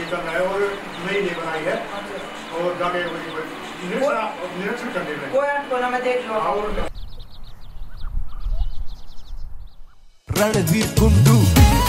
चल रहा है और नई नई बनाई है और जाके निरीक्षण करने में कोई मैं देख लो। और रणवीर कुंडू।